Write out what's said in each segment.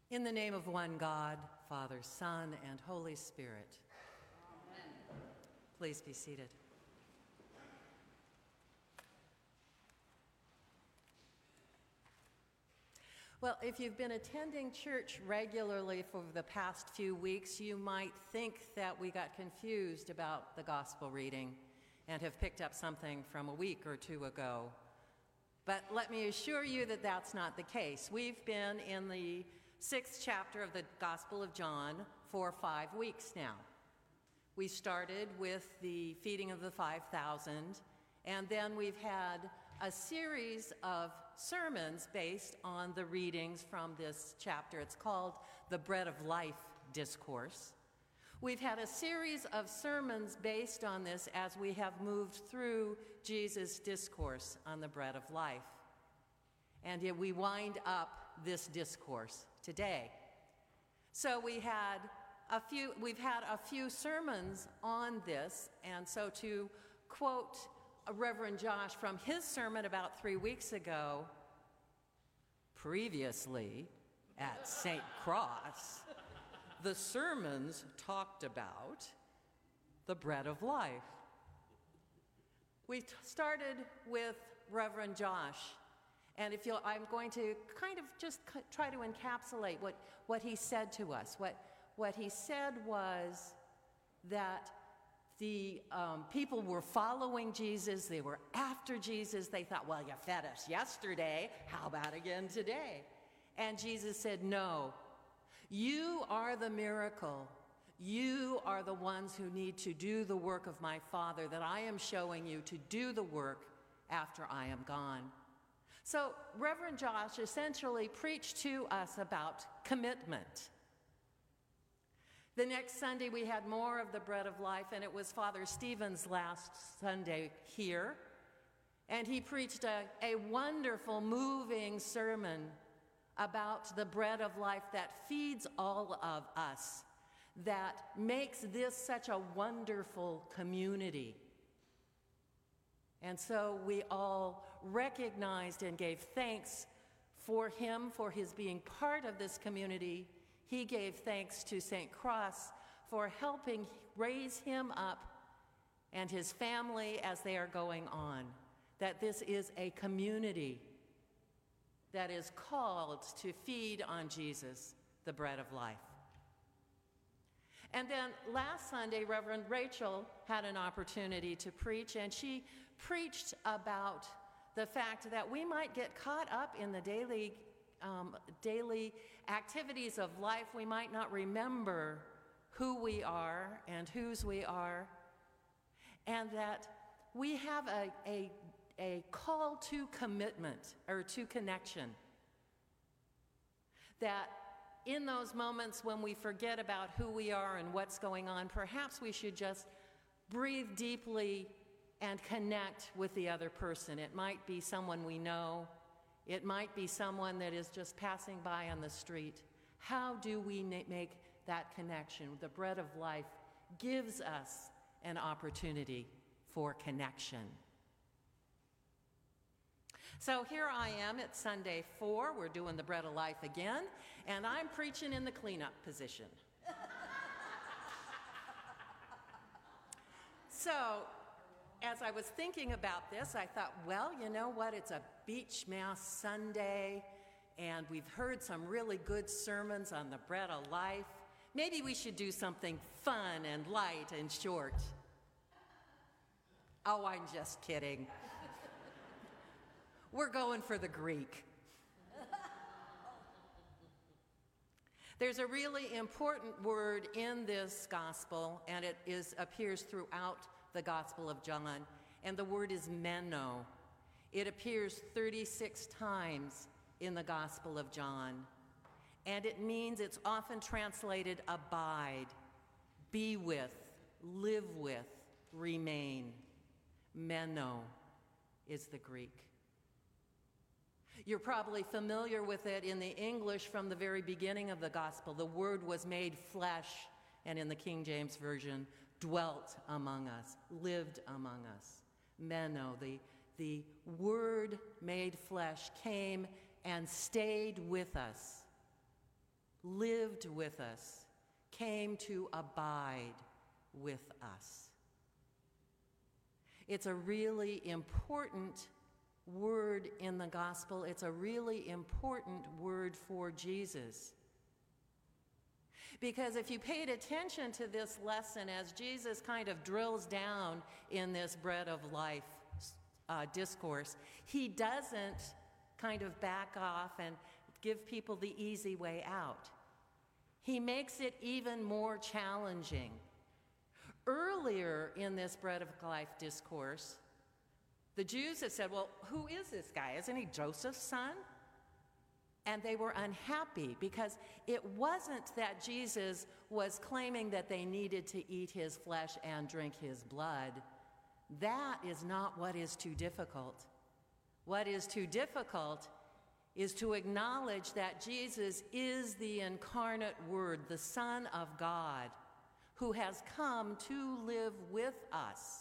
In the name of one God, Father, Son, and Holy Spirit. Amen. Please be seated. Well, if you've been attending church regularly for the past few weeks, you might think that we got confused about the gospel reading and have picked up something from a week or two ago. But let me assure you that that's not the case. We've been in the 6th chapter of the Gospel of John for 5 weeks now. We started with the feeding of the 5,000, and then we've had a series of sermons based on the readings from this chapter. It's called the Bread of Life Discourse. We've had a series of sermons based on this as we have moved through Jesus' discourse on the bread of life. And we wind up this discourse today. So we've had a few sermons on this, and so to quote Reverend Josh from his sermon about 3 weeks ago, previously at St. Cross, the sermons talked about the bread of life. We started with Reverend Josh, and I'm going to kind of just try to encapsulate what he said to us. What he said was that the people were following Jesus, they were after Jesus, they thought, well, you fed us yesterday, how about again today? And Jesus said, no, you are the miracle. You are the ones who need to do the work of my Father that I am showing you to do the work after I am gone. So Reverend Josh essentially preached to us about commitment. The next Sunday we had more of the bread of life, and it was Father Stephen's last Sunday here. And he preached a wonderful, moving sermon about the bread of life that feeds all of us, that makes this such a wonderful community. And so we all recognized and gave thanks for him, for his being part of this community. He gave thanks to St. Cross for helping raise him up and his family as they are going on, that this is a community that is called to feed on Jesus, the bread of life. And then last Sunday, Reverend Rachel had an opportunity to preach, and she preached about the fact that we might get caught up in the daily activities of life. We might not remember who we are and whose we are, and that we have a call to commitment or to connection. That in those moments when we forget about who we are and what's going on, perhaps we should just breathe deeply and connect with the other person. It might be someone we know. It might be someone that is just passing by on the street. How do we make that connection? The bread of life gives us an opportunity for connection. So here I am at Sunday 4. We're doing the bread of life again, and I'm preaching in the cleanup position. So as I was thinking about this, I thought, well, you know what? It's a beach mass Sunday, and we've heard some really good sermons on the bread of life. Maybe we should do something fun and light and short. Oh, I'm just kidding. We're going for the Greek. There's a really important word in this gospel, and it appears throughout the Gospel of John, and the word is meno. It appears 36 times in the Gospel of John, and it means, it's often translated abide, be with, live with, remain. Meno is the Greek. You're probably familiar with it in the English from the very beginning of the gospel. The word was made flesh, and in the King James Version, dwelt among us, lived among us. Meno, the word made flesh, came and stayed with us. lived with us, came to abide with us. It's a really important word in the gospel. It's a really important word for Jesus. Because if you paid attention to this lesson as Jesus kind of drills down in this bread of life discourse, he doesn't kind of back off and give people the easy way out. He makes it even more challenging. Earlier in this bread of life discourse, the Jews had said, well, who is this guy? Isn't he Joseph's son? And they were unhappy because it wasn't that Jesus was claiming that they needed to eat his flesh and drink his blood. That is not what is too difficult. What is too difficult is to acknowledge that Jesus is the incarnate Word, the Son of God, who has come to live with us.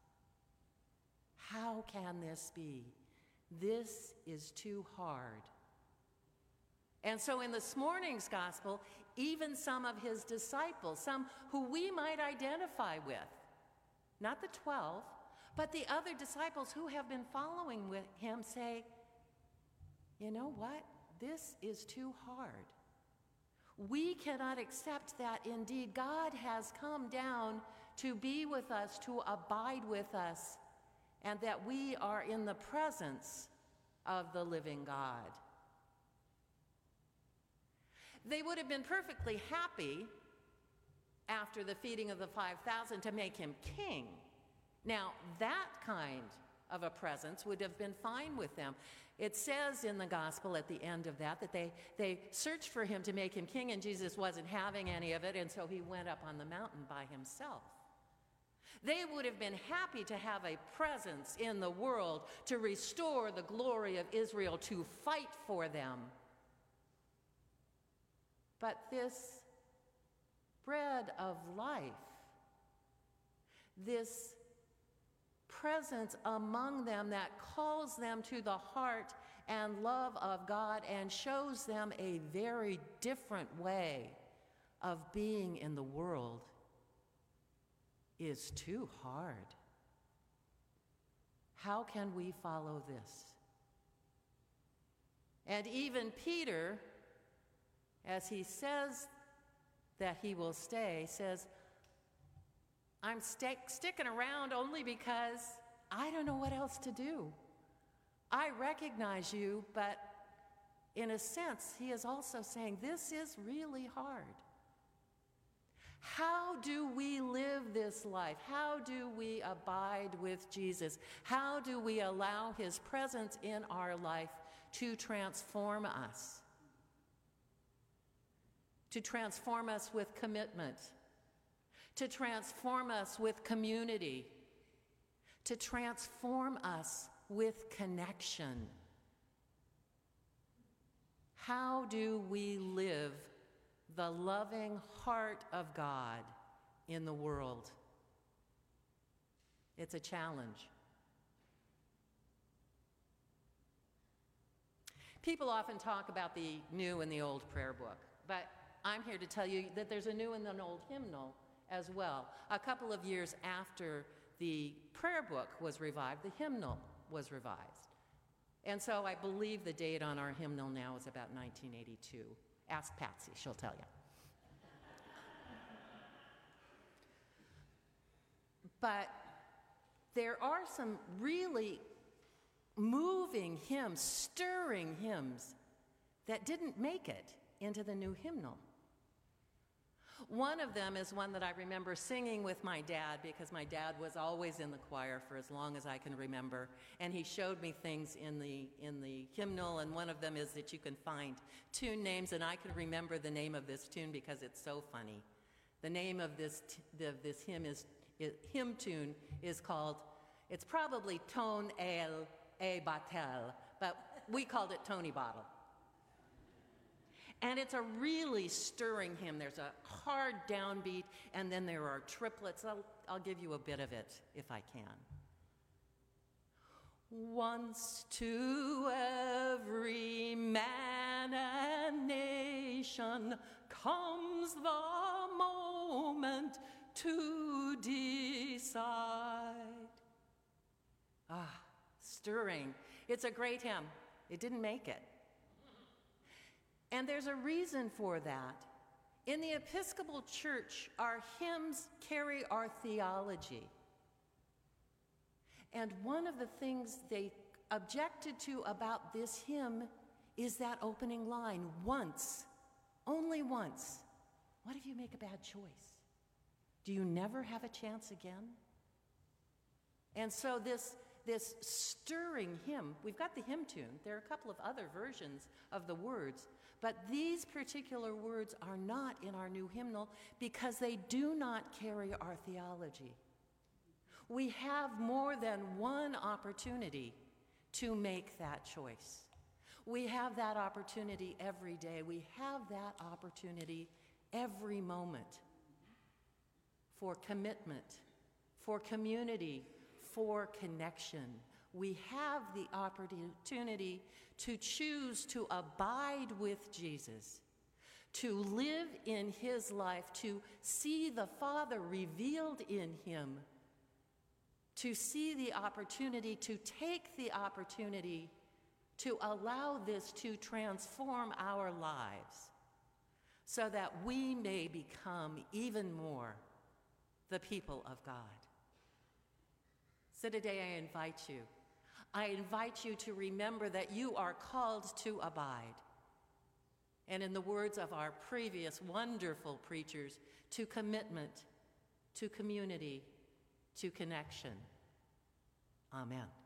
How can this be? This is too hard. And so in this morning's gospel, even some of his disciples, some who we might identify with, not the 12, but the other disciples who have been following with him say, you know what? This is too hard. We cannot accept that indeed God has come down to be with us, to abide with us, and that we are in the presence of the living God. They would have been perfectly happy after the feeding of the 5,000 to make him king. Now, that kind of a presence would have been fine with them. It says in the gospel at the end of that they searched for him to make him king, and Jesus wasn't having any of it, and so he went up on the mountain by himself. They would have been happy to have a presence in the world to restore the glory of Israel, to fight for them. But this bread of life, this presence among them that calls them to the heart and love of God and shows them a very different way of being in the world, is too hard. How can we follow this? And even Peter, as he says that he will stay, says, I'm sticking around only because I don't know what else to do. I recognize you, but in a sense, he is also saying, this is really hard. How do we live this life? How do we abide with Jesus? How do we allow his presence in our life to transform us? To transform us with commitment, to transform us with community, to transform us with connection. How do we live the loving heart of God in the world? It's a challenge. People often talk about the new and the old prayer book, but I'm here to tell you that there's a new and an old hymnal as well. A couple of years after the prayer book was revived, the hymnal was revised. And so I believe the date on our hymnal now is about 1982. Ask Patsy, she'll tell you. But there are some really moving hymns, stirring hymns that didn't make it into the new hymnal. One of them is one that I remember singing with my dad, because my dad was always in the choir for as long as I can remember, and he showed me things in the hymnal, and one of them is that you can find tune names, and I can remember the name of this tune because it's so funny. The name of this hymn tune is called, it's probably Ton El E Batel, but we called it Tony Bottle. And it's a really stirring hymn. There's a hard downbeat, and then there are triplets. I'll give you a bit of it if I can. Once to every man and nation nation comes the moment to decide. Ah, stirring. It's a great hymn. It didn't make it. And there's a reason for that. In the Episcopal Church, our hymns carry our theology. And one of the things they objected to about this hymn is that opening line, once, only once. What if you make a bad choice? Do you never have a chance again? And so this stirring hymn, we've got the hymn tune. There are a couple of other versions of the words, but these particular words are not in our new hymnal because they do not carry our theology. We have more than one opportunity to make that choice. We have that opportunity every day. We have that opportunity every moment for commitment, for community, for connection. We have the opportunity to choose to abide with Jesus, to live in his life, to see the Father revealed in him, to see the opportunity, to take the opportunity to allow this to transform our lives so that we may become even more the people of God. So today I invite you. I invite you to remember that you are called to abide. And in the words of our previous wonderful preachers, to commitment, to community, to connection. Amen.